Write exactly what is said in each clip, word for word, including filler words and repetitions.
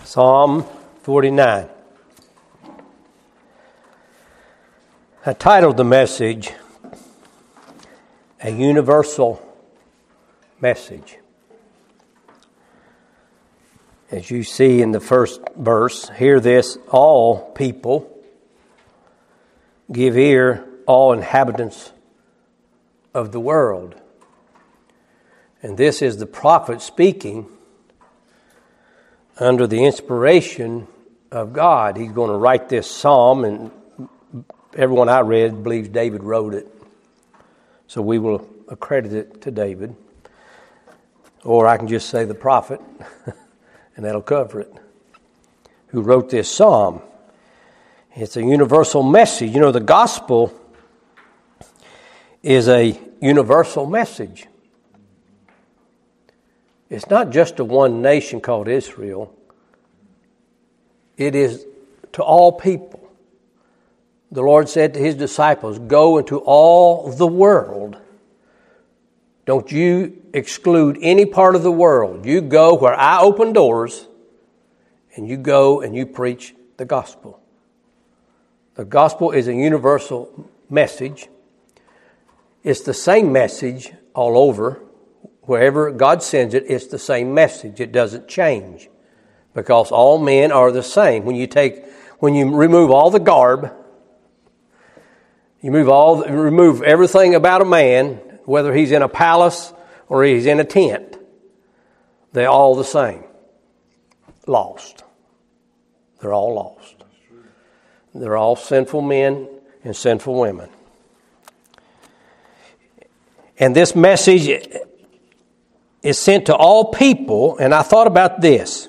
Psalm forty-nine. I titled the message, A Universal Message. As you see in the first verse, hear this, all people, give ear, all inhabitants of the world. And this is the prophet speaking under the inspiration of God. He's going to write this psalm, and everyone I read believes David wrote it. So we will accredit it to David. Or I can just say the prophet, and that'll cover it, who wrote this psalm. It's a universal message. You know, the gospel is a universal message. It's not just to one nation called Israel. It is to all people. The Lord said to his disciples, go into all the world. Don't you exclude any part of the world. You go where I open doors, and you go and you preach the gospel. The gospel is a universal message. It's the same message all over. Wherever God sends it, it's the same message. It doesn't change because all men are the same. When you take, when you remove all the garb, you remove all, remove everything about a man, whether he's in a palace or he's in a tent, they're all the same. Lost. They're all lost. They're all sinful men and sinful women. And this message is sent to all people, and I thought about this.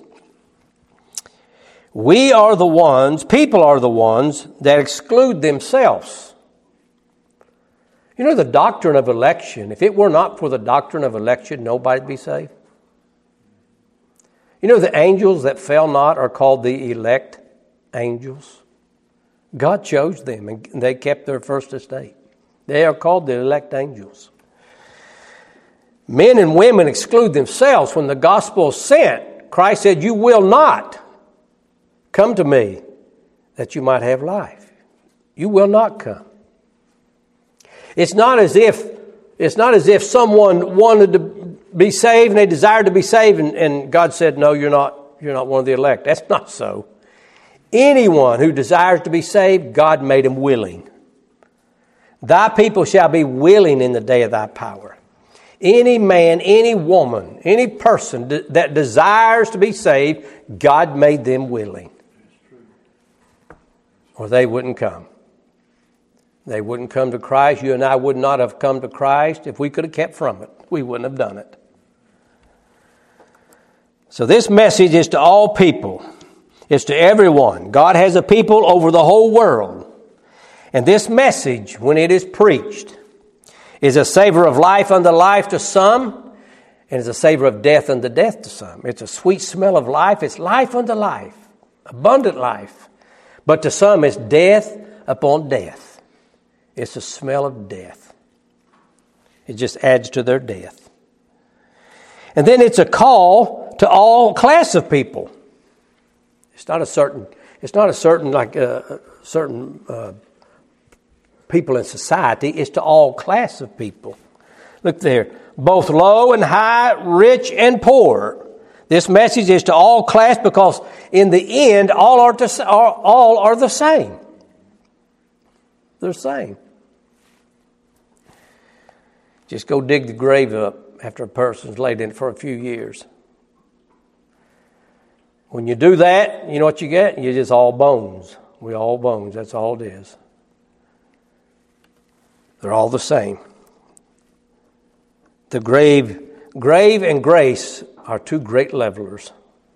We are the ones, people are the ones that exclude themselves. You know, the doctrine of election, if it were not for the doctrine of election, nobody'd be saved. You know, the angels that fell not are called the elect angels. God chose them, and they kept their first estate. They are called the elect angels. Men and women exclude themselves. When the gospel is sent, Christ said, you will not come to me that you might have life. You will not come. It's not as if it's not as if someone wanted to be saved and they desired to be saved, and, and God said, no, you're not, you're not one of the elect. That's not so. Anyone who desires to be saved, God made him willing. Thy people shall be willing in the day of thy power. Any man, any woman, any person that desires to be saved, God made them willing. Or they wouldn't come. They wouldn't come to Christ. You and I would not have come to Christ if we could have kept from it. We wouldn't have done it. So this message is to all people. It's to everyone. God has a people over the whole world. And this message, when it is preached, is a savor of life unto life to some, and is a savor of death unto death to some. It's a sweet smell of life. It's life unto life, abundant life. But to some, it's death upon death. It's a smell of death. It just adds to their death. And then it's a call to all class of people. It's not a certain. It's not a certain like a certain. Uh, people in society, is to all class of people. Look there, both low and high, rich and poor. This message is to all class because in the end, all are, to, are, all are the same. They're the same. Just go dig the grave up after a person's laid in it for a few years. When you do that, you know what you get? You're just all bones. We all bones. That's all it is. They're all the same. The grave, grave and grace are two great levelers.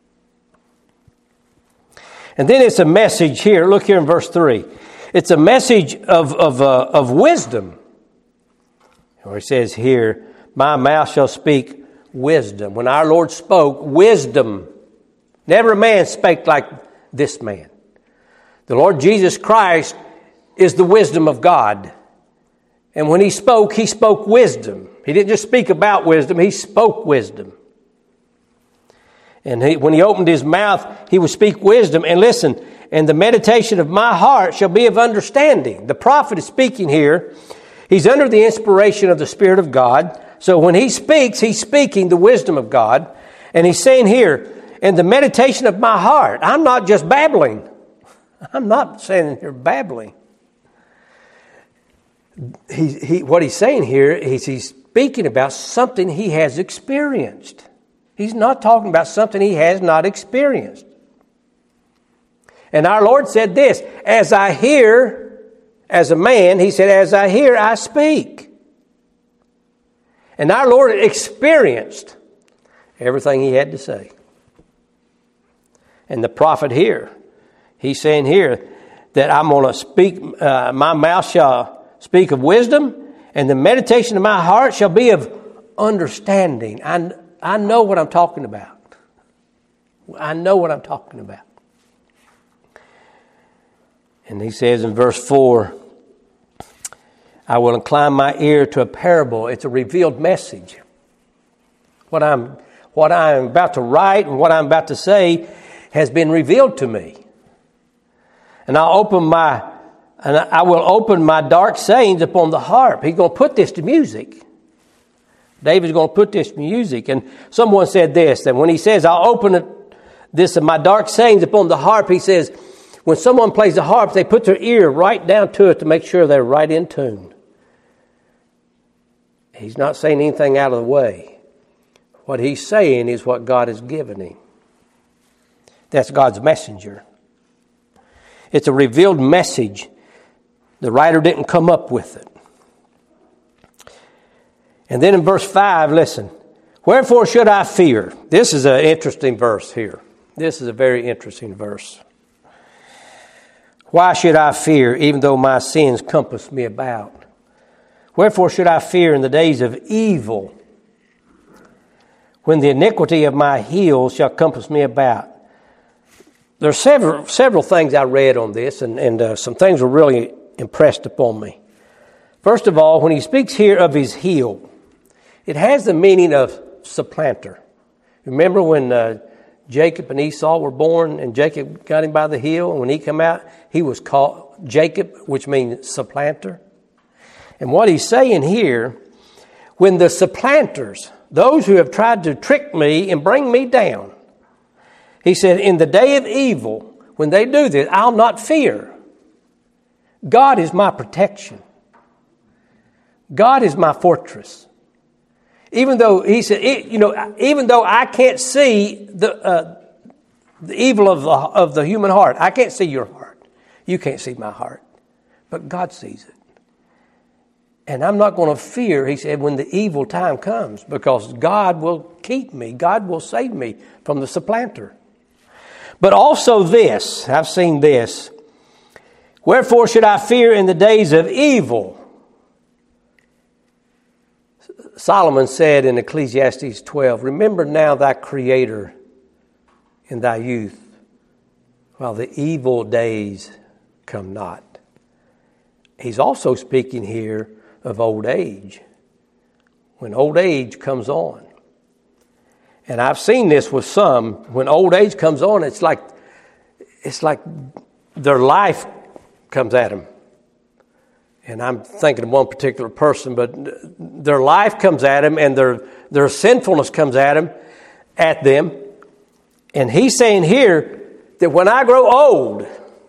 And then it's a message here. Look here in verse three. It's a message of of uh, of wisdom. Or he says here, my mouth shall speak wisdom. When our Lord spoke, wisdom. Never a man spake like this man. The Lord Jesus Christ is the wisdom of God. And when he spoke, he spoke wisdom. He didn't just speak about wisdom, he spoke wisdom. And he, when he opened his mouth, he would speak wisdom. And listen, and the meditation of my heart shall be of understanding. The prophet is speaking here. He's under the inspiration of the Spirit of God. So when he speaks, he's speaking the wisdom of God. And he's saying here, and the meditation of my heart. I'm not just babbling. I'm not saying you're babbling. He, he, what he's saying here is he's speaking about something he has experienced. He's not talking about something he has not experienced. And our Lord said this, as I hear, as a man, he said, as I hear, I speak. And our Lord experienced everything he had to say. And the prophet here, he's saying here that I'm going to speak, uh, my mouth shall speak of wisdom, and the meditation of my heart shall be of understanding. I, I know what I'm talking about. I know what I'm talking about. And he says in verse four, I will incline my ear to a parable. It's a revealed message. What I'm, what I'm about to write and what I'm about to say has been revealed to me. And I'll open my, and I will open my dark sayings upon the harp. He's going to put this to music. David's going to put this to music. And someone said this, that when he says, I'll open it, this of my dark sayings upon the harp, he says, when someone plays the harp, they put their ear right down to it to make sure they're right in tune. He's not saying anything out of the way. What he's saying is what God has given him. That's God's messenger. It's a revealed message. The writer didn't come up with it. And then in verse five, listen. Wherefore should I fear? This is an interesting verse here. This is a very interesting verse. Why should I fear, even though my sins compass me about? Wherefore should I fear in the days of evil, when the iniquity of my heels shall compass me about? There are several several things I read on this, and, and uh, some things were really impressed upon me. First of all, when he speaks here of his heel, it has the meaning of supplanter. Remember when uh, Jacob and Esau were born, and Jacob got him by the heel, and when he came out, he was called Jacob, which means supplanter. And what he's saying here, when the supplanters, those who have tried to trick me and bring me down, he said, in the day of evil, when they do this, I'll not fear. God is my protection. God is my fortress. Even though he said, you know, even though I can't see the uh, the evil of the of the human heart, I can't see your heart. You can't see my heart, but God sees it. And I'm not going to fear, he said, when the evil time comes, because God will keep me. God will save me from the supplanter. But also this, I've seen this. Wherefore should I fear in the days of evil? Solomon said in Ecclesiastes twelve, remember now thy Creator in thy youth, while the evil days come not. He's also speaking here of old age, when old age comes on. And I've seen this with some. When old age comes on, it's like it's like their life comes at them. And I'm thinking of one particular person, but their life comes at them, and their their sinfulness comes at them, at them. And he's saying here that when I grow old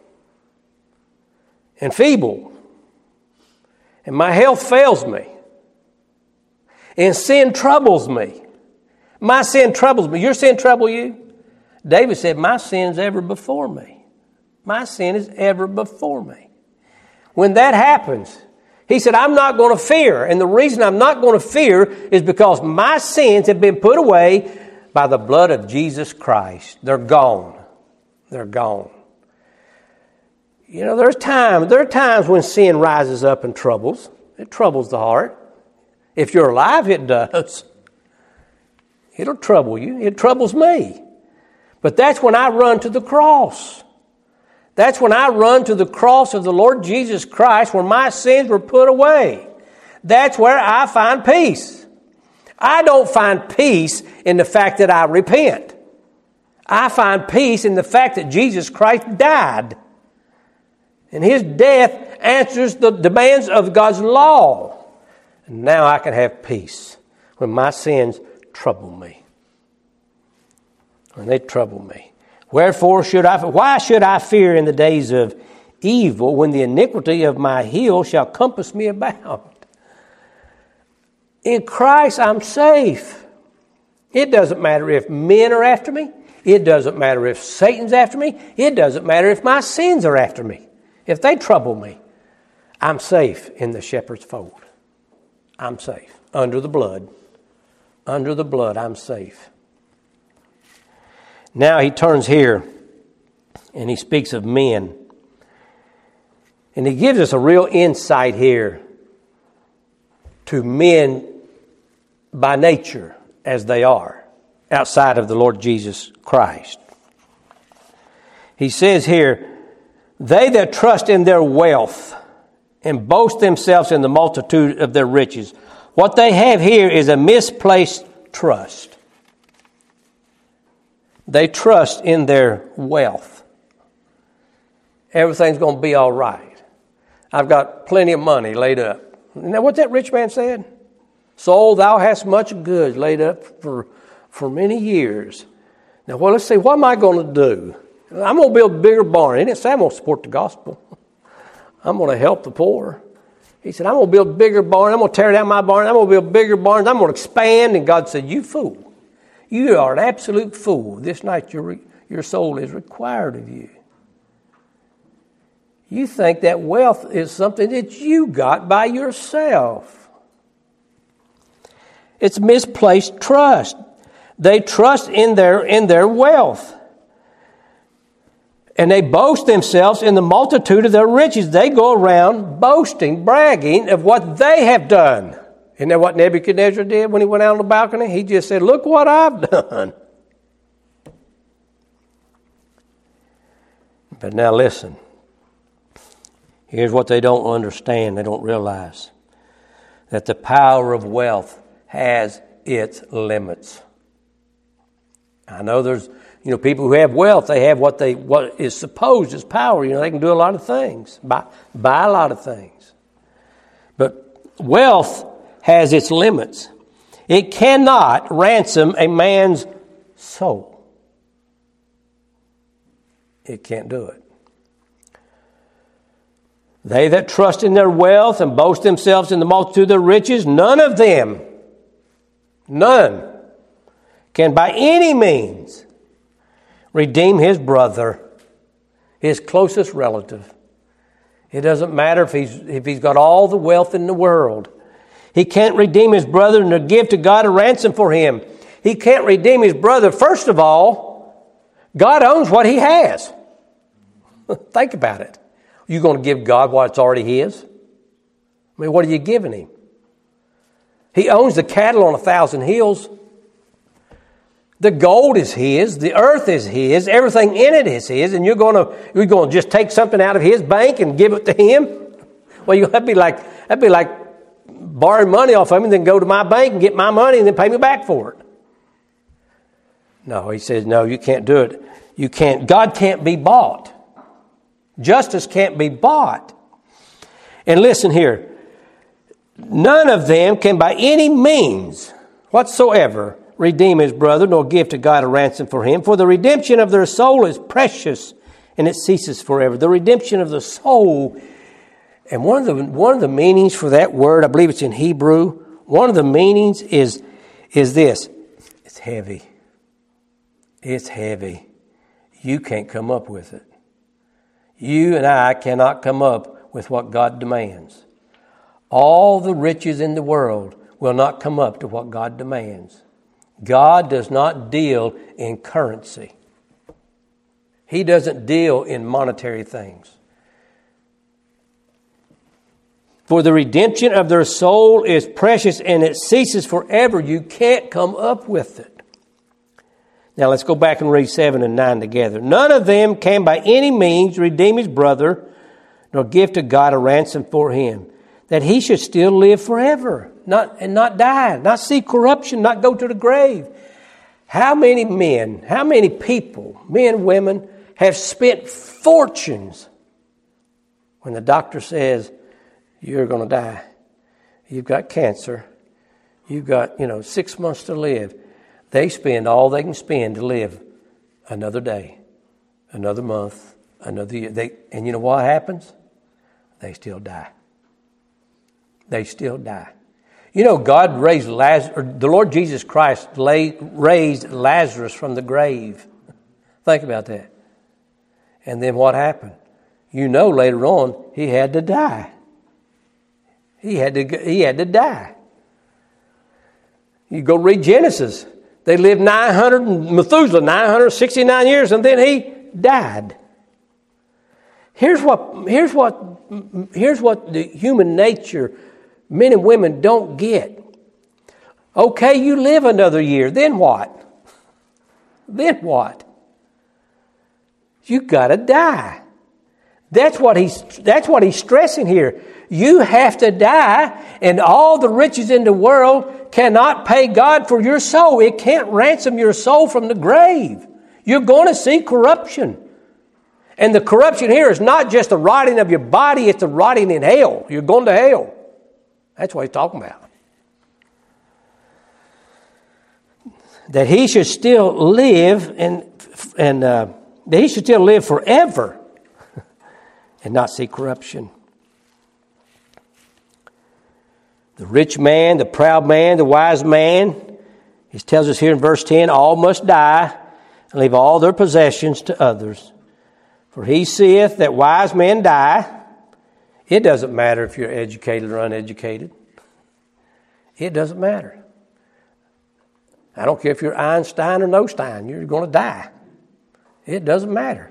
and feeble, and my health fails me, and sin troubles me. My sin troubles me. Your sin trouble you? David said, my sin's ever before me. My sin is ever before me. When that happens, he said, I'm not going to fear. And the reason I'm not going to fear is because my sins have been put away by the blood of Jesus Christ. They're gone. They're gone. You know, there's times, there are times when sin rises up and troubles. It troubles the heart. If you're alive, it does. It'll trouble you. It troubles me. But that's when I run to the cross. That's when I run to the cross of the Lord Jesus Christ, where my sins were put away. That's where I find peace. I don't find peace in the fact that I repent. I find peace in the fact that Jesus Christ died. And his death answers the demands of God's law. And now I can have peace when my sins trouble me. When they trouble me. Wherefore should I, why should I fear in the days of evil when the iniquity of my heel shall compass me about? In Christ I'm safe. It doesn't matter if men are after me. It doesn't matter if Satan's after me. It doesn't matter if my sins are after me. If they trouble me, I'm safe in the shepherd's fold. I'm safe. Under the blood. Under the blood, I'm safe. Now he turns here and he speaks of men. And he gives us a real insight here to men by nature as they are outside of the Lord Jesus Christ. He says here, they that trust in their wealth and boast themselves in the multitude of their riches. What they have here is a misplaced trust. They trust in their wealth. Everything's going to be all right. I've got plenty of money laid up. You know what that rich man said? Soul, thou hast much goods laid up for, for many years. Now, well, let's see, what am I going to do? I'm going to build a bigger barn. He didn't say I'm going to support the gospel. I'm going to help the poor. He said, I'm going to build a bigger barn. I'm going to tear down my barn. I'm going to build bigger barns. I'm going to expand. And God said, you fool. You are an absolute fool. This night your, your soul is required of you. You think that wealth is something that you got by yourself. It's misplaced trust. They trust in their, in their wealth. And they boast themselves in the multitude of their riches. They go around boasting, bragging of what they have done. Isn't that what Nebuchadnezzar did when he went out on the balcony? He just said, look what I've done. But now listen. Here's what they don't understand, they don't realize. That the power of wealth has its limits. I know there's, you know, people who have wealth, they have what they what is supposed is power. You know, they can do a lot of things, buy, buy a lot of things. But wealth has its limits. It cannot ransom a man's soul. It can't do it. They that trust in their wealth and boast themselves in the multitude of their riches, none of them, none, can by any means redeem his brother, his closest relative. It doesn't matter if he's if he's got all the wealth in the world. He can't redeem his brother and give to God a ransom for him. He can't redeem his brother. First of all, God owns what he has. Think about it. You going to give God what's already his? I mean, what are you giving him? He owns the cattle on a thousand hills. The gold is his. The earth is his. Everything in it is his. And you're going to you're going to just take something out of his bank and give it to him? Well, you that'd be like that'd be like borrowing money off of him and then go to my bank and get my money and then pay me back for it. No, he says, no, you can't do it. You can't. God can't be bought. Justice can't be bought. And listen here. None of them can by any means whatsoever redeem his brother, nor give to God a ransom for him. For the redemption of their soul is precious, and it ceases forever. The redemption of the soul. And one of the one of the meanings for that word, I believe it's in Hebrew, one of the meanings is, is this. It's heavy. It's heavy. You can't come up with it. You and I cannot come up with what God demands. All the riches in the world will not come up to what God demands. God does not deal in currency. He doesn't deal in monetary things. For the redemption of their soul is precious and it ceases forever. You can't come up with it. Now let's go back and read seven and nine together. None of them can by any means redeem his brother, nor give to God a ransom for him, that he should still live forever, not and not die, not see corruption, not go to the grave. How many men, how many people, men, women, have spent fortunes when the doctor says, you're going to die. You've got cancer. You've got, you know, six months to live. They spend all they can spend to live another day, another month, another year. They, and you know what happens? They still die. They still die. You know, God raised Lazarus, the Lord Jesus Christ lay, raised Lazarus from the grave. Think about that. And then what happened? You know, later on, he had to die. He had to, he had to die. You go read Genesis. They lived nine hundred, Methuselah, nine hundred sixty-nine years, and then he died. Here's what, here's what, here's what the human nature, men and women don't get. Okay, you live another year. Then what? Then what? You got to die. That's what he's that's what he's stressing here. You have to die, and all the riches in the world cannot pay God for your soul. It can't ransom your soul from the grave. You're going to see corruption. And the corruption here is not just the rotting of your body, it's the rotting in hell. You're going to hell. That's what he's talking about. That he should still live and and uh, that he should still live forever and not see corruption. The rich man, the proud man, the wise man, he tells us here in verse ten, all must die and leave all their possessions to others. For he seeth that wise men die. It doesn't matter if you're educated or uneducated. It doesn't matter. I don't care if you're Einstein or no Stein. You're going to die. It doesn't matter.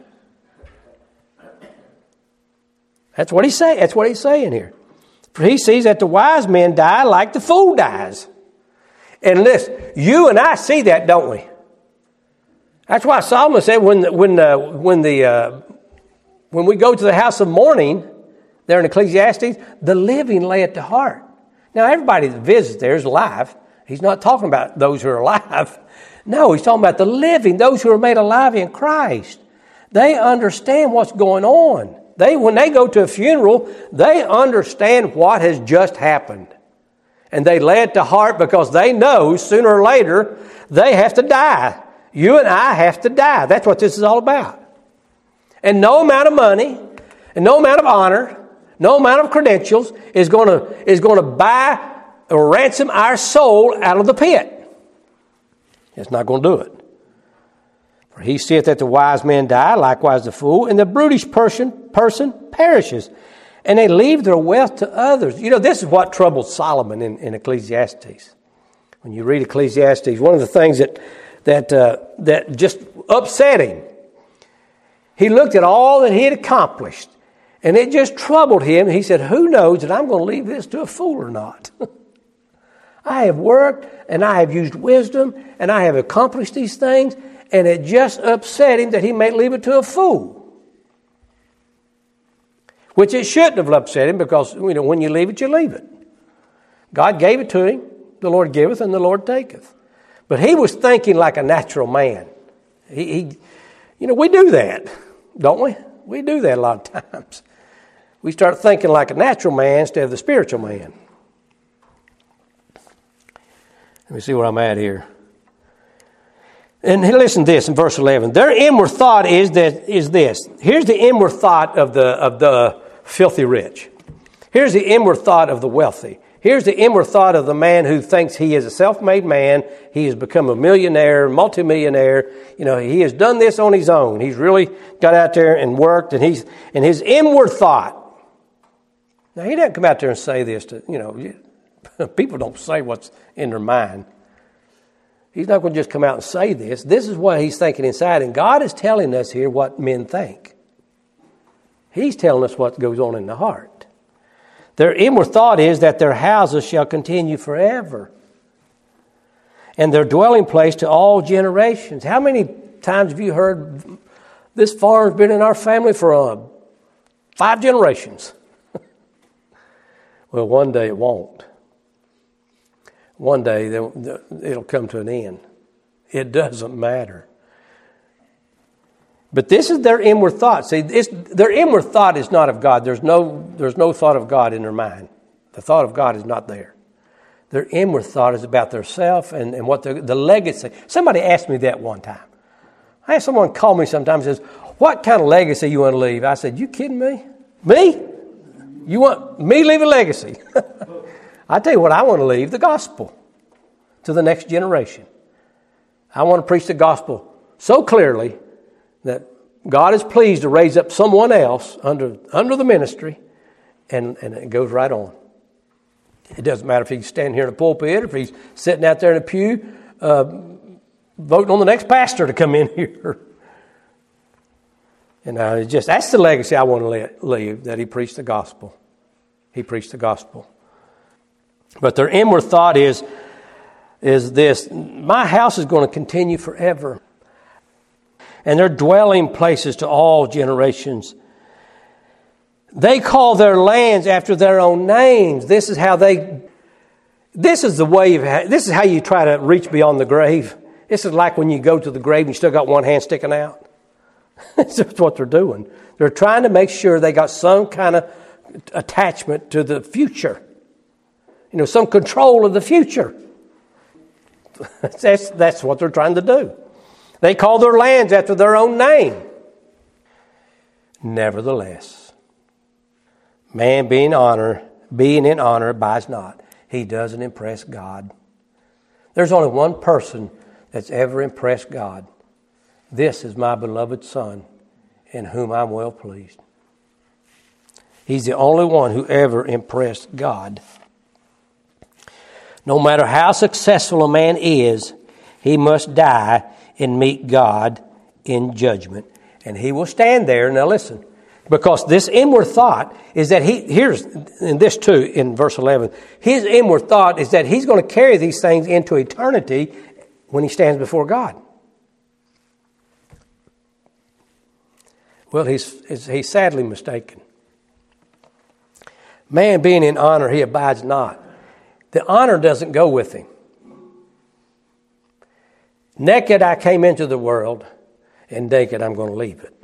That's what he's saying. That's what he's saying here. For he sees that the wise men die like the fool dies. And listen, you and I see that, don't we? That's why Solomon said when the, when the, when the uh, when we go to the house of mourning, there in Ecclesiastes, the living lay at the heart. Now, everybody that visits there is alive. He's not talking about those who are alive. No, he's talking about the living, those who are made alive in Christ. They understand what's going on. They, when they go to a funeral, they understand what has just happened. And they lay it to heart because they know sooner or later they have to die. You and I have to die. That's what this is all about. And no amount of money, and no amount of honor, no amount of credentials is going to is going to buy or ransom our soul out of the pit. It's not going to do it. For he seeth that the wise men die, likewise the fool, and the brutish person person perishes, and they leave their wealth to others. You know, this is what troubled Solomon in, in Ecclesiastes. When you read Ecclesiastes, one of the things that that uh, that just upset him, he looked at all that he had accomplished, and it just troubled him. He said, who knows that I'm going to leave this to a fool or not? I have worked, and I have used wisdom, and I have accomplished these things, and it just upset him that he may leave it to a fool. Which it shouldn't have upset him, because you know, when you leave it, you leave it. God gave it to him. The Lord giveth, and the Lord taketh. But he was thinking like a natural man. He, he you know, we do that, don't we? We do that a lot of times. We start thinking like a natural man instead of the spiritual man. Let me see where I'm at here. And listen to this in verse eleven. Their inward thought is that is this. Here's the inward thought of the of the filthy rich. Here's the inward thought of the wealthy. Here's the inward thought of the man who thinks he is a self-made man. He has become a millionaire, multimillionaire. You know, he has done this on his own. He's really got out there and worked, and he's and his inward thought. Now, he doesn't come out there and say this to, you know, people don't say what's in their mind. He's not going to just come out and say this. This is what he's thinking inside, and God is telling us here what men think. He's telling us what goes on in the heart. Their inward thought is that their houses shall continue forever, and their dwelling place to all generations. How many times have you heard, this farm's been in our family for uh, five generations? Well, one day it won't. One day it'll come to an end. It doesn't matter. But this is their inward thought. See, it's, their inward thought is not of God. There's no, there's no thought of God in their mind. The thought of God is not there. Their inward thought is about their self and, and what the, the legacy. Somebody asked me that one time. I had someone call me sometimes and says, what kind of legacy you want to leave? I said, you kidding me? Me? You want me to leave a legacy? I tell you what I want to leave, the gospel to the next generation. I want to preach the gospel so clearly that God is pleased to raise up someone else under under the ministry, and, and it goes right on. It doesn't matter if he's standing here in the pulpit or if he's sitting out there in the pew uh, voting on the next pastor to come in here. And uh, it's just that's the legacy I want to let, leave, that he preached the gospel. He preached the gospel. But their inward thought is, is this: my house is going to continue forever. And they're dwelling places to all generations. They call their lands after their own names. This is how they, this is the way, of, this is how you try to reach beyond the grave. This is like when you go to the grave and you still got one hand sticking out. That's what they're doing. They're trying to make sure they got some kind of attachment to the future. You know, some control of the future. That's, that's what they're trying to do. They call their lands after their own name. Nevertheless, man being honor, being in honor abides not. He doesn't impress God. There's only one person that's ever impressed God. This is my beloved Son, in whom I'm well pleased. He's the only one who ever impressed God. No matter how successful a man is, he must die and meet God in judgment. And he will stand there. Now listen, because this inward thought is that he, here's in this too, in verse eleven, his inward thought is that he's going to carry these things into eternity when he stands before God. Well, he's, he's sadly mistaken. Man being in honor, he abides not. The honor doesn't go with him. Naked I came into the world, and naked I'm going to leave it.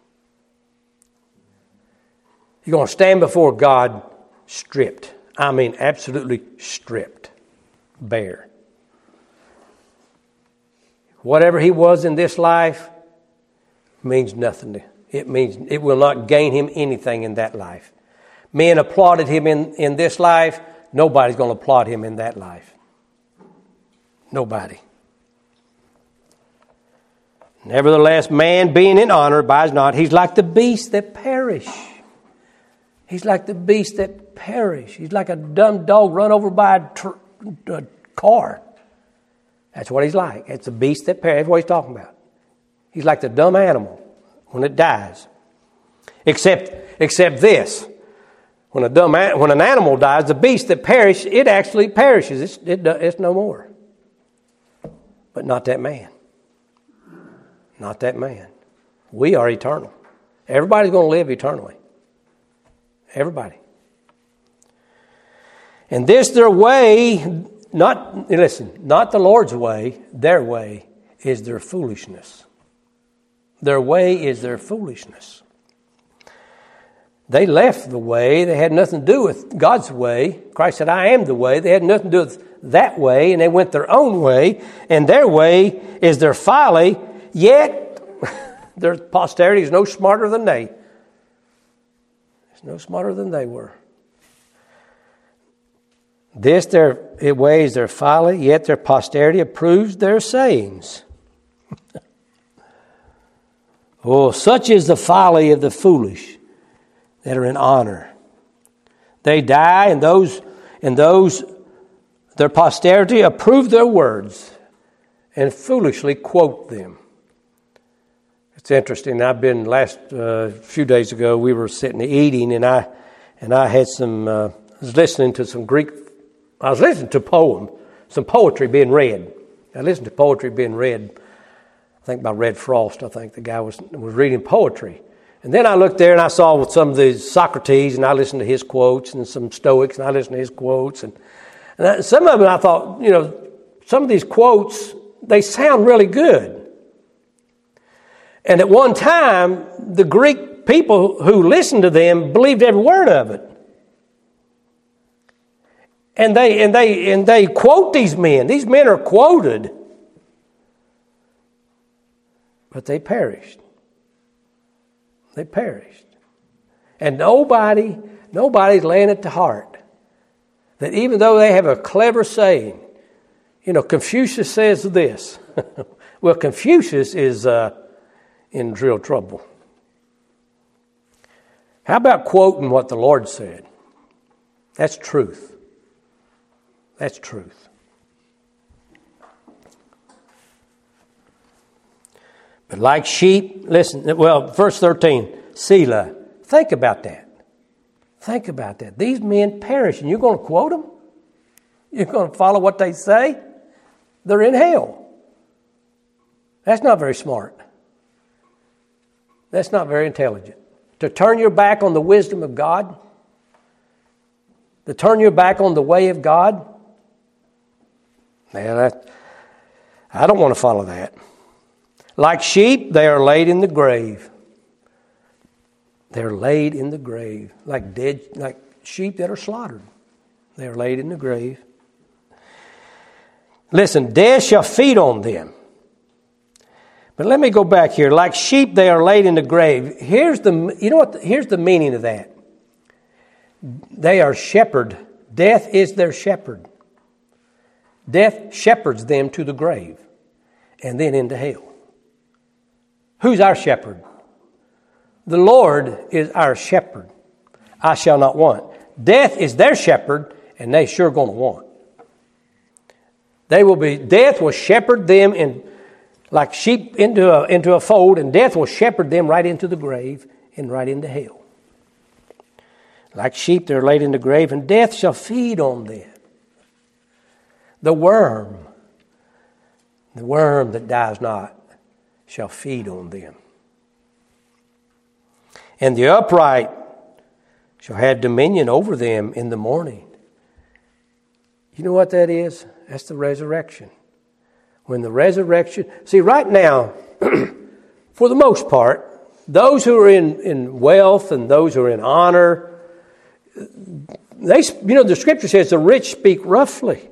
You're going to stand before God stripped. I mean absolutely stripped. Bare. Whatever he was in this life means nothing to him. It means it will not gain him anything in that life. Men applauded him in, in this life. Nobody's going to applaud him in that life. Nobody. Nevertheless, man being in honor abides not. He's like the beasts that perish. He's like the beasts that perish. He's like a dumb dog run over by a, tr- a car. That's what he's like. It's a beast that perish. That's what he's talking about. He's like the dumb animal when it dies. Except, except this. When a dumb, when an animal dies, the beast that perishes, it actually perishes. It's, it, it's no more. But not that man. Not that man. We are eternal. Everybody's going to live eternally. Everybody. And this their way, not, listen, not the Lord's way, their way is their foolishness. Their way is their foolishness. They left the way. They had nothing to do with God's way. Christ said, I am the way. They had nothing to do with that way, and they went their own way, and their way is their folly, yet their posterity is no smarter than they. It's no smarter than they were. This their way is their folly, yet their posterity approves their sayings. Oh, such is the folly of the foolish that are in honor. They die, and those and those their posterity approve their words and foolishly quote them. It's interesting. I've been last uh, few days ago. We were sitting eating, and I and I had some. Uh, I was listening to some Greek. I was listening to poem, some poetry being read. I listened to poetry being read. I think by Red Frost. I think the guy was was reading poetry. And then I looked there and I saw some of the Socrates, and I listened to his quotes, and some Stoics, and I listened to his quotes. And, and I, some of them I thought, you know, some of these quotes they sound really good. And at one time, the Greek people who listened to them believed every word of it. And they and they and they quote these men. These men are quoted. But they perished. They perished. And nobody, nobody's laying it to heart that even though they have a clever saying, you know, Confucius says this. Well, Confucius is uh, in real trouble. How about quoting what the Lord said? That's truth. That's truth. But like sheep, listen, well, verse thirteen, Selah. Think about that. Think about that. These men perish, and you're going to quote them? You're going to follow what they say? They're in hell. That's not very smart. That's not very intelligent. To turn your back on the wisdom of God, to turn your back on the way of God, man, that, I don't want to follow that. Like sheep, they are laid in the grave. They're laid in the grave. Like dead, like sheep that are slaughtered. They are laid in the grave. Listen, death shall feed on them. But let me go back here. Like sheep, they are laid in the grave. Here's the, you know what? Here's the meaning of that. They are shepherded. Death is their shepherd. Death shepherds them to the grave and then into hell. Who's our shepherd? The Lord is our shepherd. I shall not want. Death is their shepherd, and they sure going to want. They will be. Death will shepherd them in, like sheep into a into a fold, and death will shepherd them right into the grave and right into hell. Like sheep, they're laid in the grave, and death shall feed on them. The worm, the worm that dies not, shall feed on them. And the upright shall have dominion over them in the morning. You know what that is? That's the resurrection. When the resurrection... See, right now, for the most part, those who are in, in wealth and those who are in honor, they, you know, the Scripture says the rich speak roughly.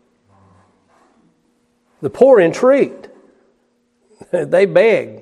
The poor entreat. They beg.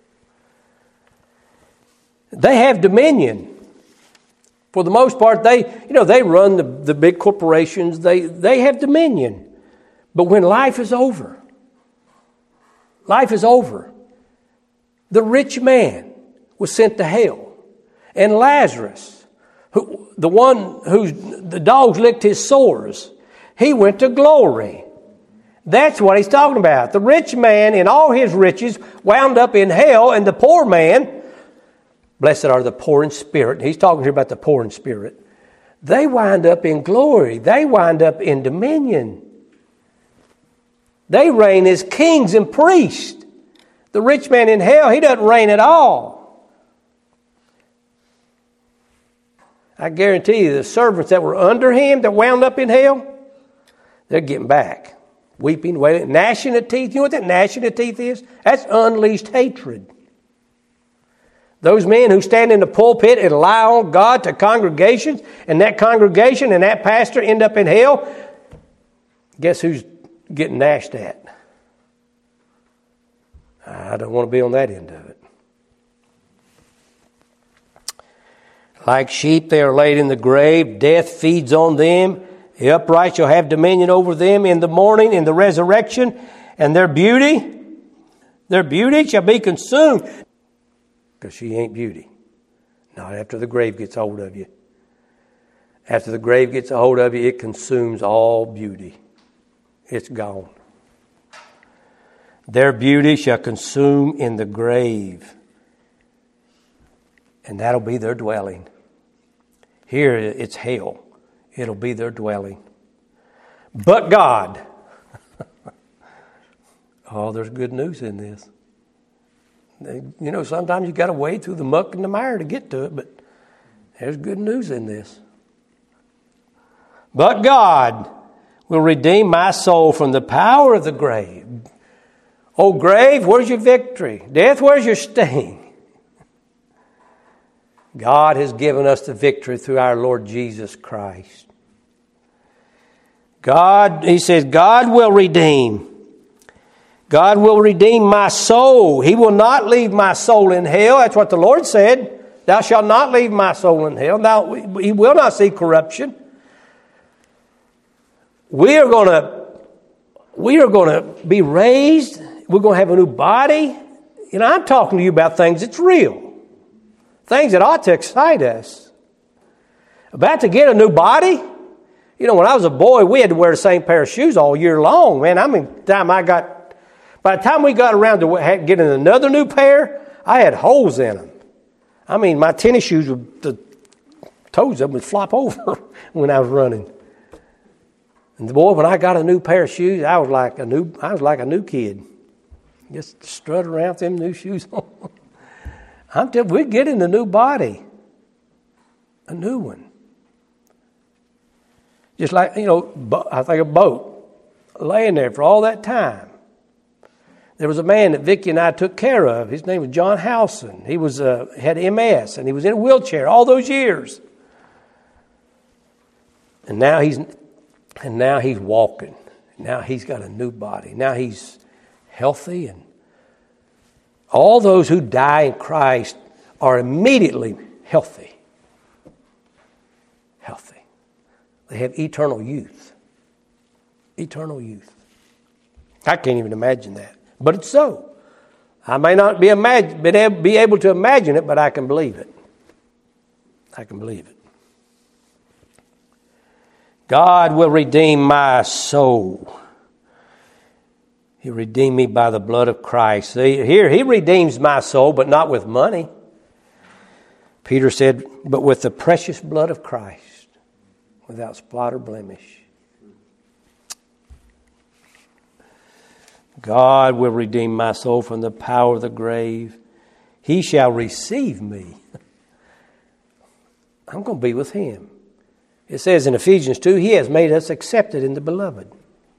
They have dominion. For the most part, they, you know, they run the, the big corporations. They, they have dominion. But when life is over, life is over. The rich man was sent to hell. And Lazarus, who, the one whose the dogs licked his sores, he went to glory. That's what he's talking about. The rich man in all his riches wound up in hell, and the poor man, blessed are the poor in spirit. He's talking here about the poor in spirit. They wind up in glory. They wind up in dominion. They reign as kings and priests. The rich man in hell, he doesn't reign at all. I guarantee you the servants that were under him that wound up in hell, they're getting back. Weeping, wailing, gnashing of teeth. You know what that gnashing of teeth is? That's unleashed hatred. Those men who stand in the pulpit and lie on God to congregations, and that congregation and that pastor end up in hell, guess who's getting gnashed at? I don't want to be on that end of it. Like sheep, they are laid in the grave. Death feeds on them. The upright shall have dominion over them in the morning, in the resurrection, and their beauty, their beauty shall be consumed. Because she ain't beauty. Not after the grave gets a hold of you. After the grave gets a hold of you, it consumes all beauty. It's gone. Their beauty shall consume in the grave. And that'll be their dwelling. Here it's hell. It'll be their dwelling. But God. Oh, there's good news in this. You know, sometimes you got to wade through the muck and the mire to get to it, but there's good news in this. But God will redeem my soul from the power of the grave. Oh, grave, where's your victory? Death, where's your sting? God has given us the victory through our Lord Jesus Christ. God, he says, God will redeem. God will redeem my soul. He will not leave my soul in hell. That's what the Lord said. Thou shalt not leave my soul in hell. Now, he will not see corruption. We are going to, we are going to be raised. We're going to have a new body. You know, I'm talking to you about things that's real. Things that ought to excite us. About to get a new body. You know, when I was a boy, we had to wear the same pair of shoes all year long. Man, I mean, the time I got... By the time we got around to getting another new pair, I had holes in them. I mean, my tennis shoes, would, the toes of them would flop over when I was running. And boy, when I got a new pair of shoes, I was like a new, I was like a new kid. Just strut around with them new shoes on. I'm telling you, we're getting a new body, a new one. Just like, you know, I think a boat laying there for all that time. There was a man that Vicki and I took care of. His name was John Howson. He was uh, had M S, and he was in a wheelchair all those years. And now he's and now he's walking. Now he's got a new body. Now he's healthy, and all those who die in Christ are immediately healthy. Healthy. They have eternal youth. Eternal youth. I can't even imagine that. But it's so. I may not be, imagine, be able to imagine it, but I can believe it. I can believe it. God will redeem my soul. He redeemed me by the blood of Christ. See, here, he redeems my soul, but not with money. Peter said, but with the precious blood of Christ, without spot or blemish. God will redeem my soul from the power of the grave. He shall receive me. I'm going to be with him. It says in Ephesians two, he has made us accepted in the beloved.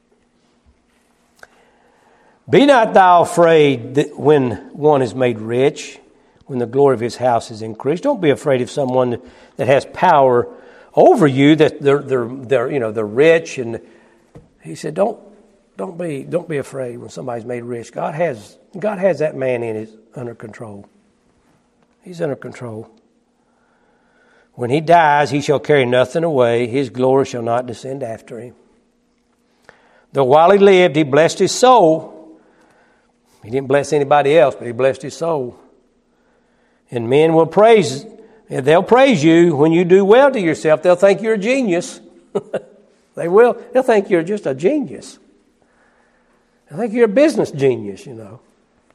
Be not thou afraid that when one is made rich, when the glory of his house is increased. Don't be afraid of someone that has power over you, that they're, they're, they're, you know, they're rich. And he said, don't, Don't be don't be afraid when somebody's made rich. God has God has that man in his under control. He's under control. When he dies, he shall carry nothing away. His glory shall not descend after him. Though while he lived, he blessed his soul. He didn't bless anybody else, but he blessed his soul. And men will praise, they'll praise you when you do well to yourself. They'll think you're a genius. They will. They'll think you're just a genius. I think you're a business genius, you know.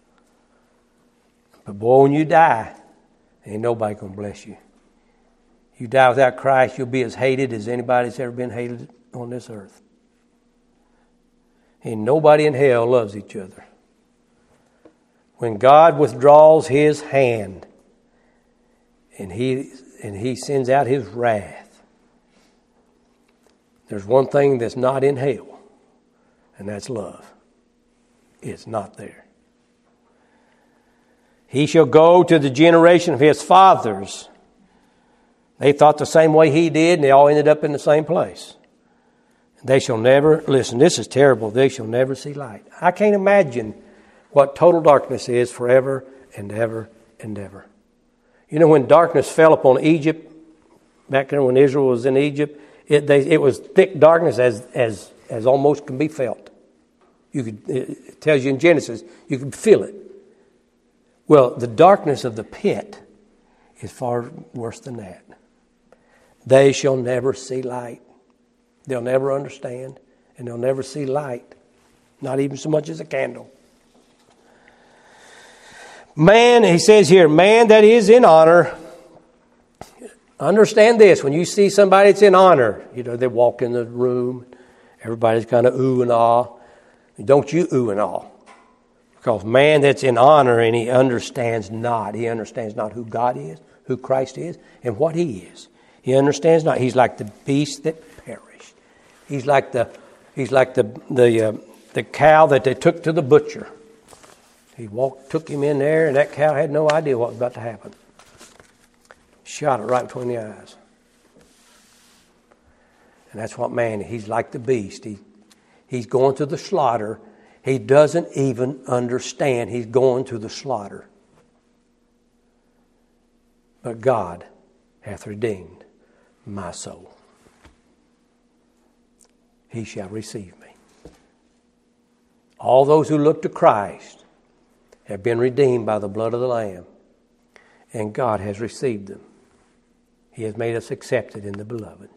But boy, when you die, ain't nobody going to bless you. You die without Christ, you'll be as hated as anybody's ever been hated on this earth. And nobody in hell loves each other. When God withdraws his hand and he and he sends out his wrath, there's one thing that's not in hell, and that's love. It's not there. He shall go to the generation of his fathers. They thought the same way he did, and they all ended up in the same place. They shall never, listen, this is terrible, they shall never see light. I can't imagine what total darkness is forever and ever and ever. You know, when darkness fell upon Egypt, back there when Israel was in Egypt, it, they, it was thick darkness as, as, as almost can be felt. You could, it tells you in Genesis, you can feel it. Well, the darkness of the pit is far worse than that. They shall never see light. They'll never understand, and they'll never see light, not even so much as a candle. Man, he says here, man that is in honor. Understand this, when you see somebody that's in honor, you know, they walk in the room, everybody's kind of ooh and ah. Don't you ooh and ah. Because man that's in honor and he understands not. He understands not who God is, who Christ is, and what he is. He understands not. He's like the beast that perished. He's like the he's like the the uh, the cow that they took to the butcher. He walked, took him in there, and that cow had no idea what was about to happen. Shot it right between the eyes. And that's what man, he's like the beast. He, he's going to the slaughter. He doesn't even understand he's going to the slaughter. But God hath redeemed my soul. He shall receive me. All those who look to Christ have been redeemed by the blood of the Lamb. And God has received them. He has made us accepted in the beloved.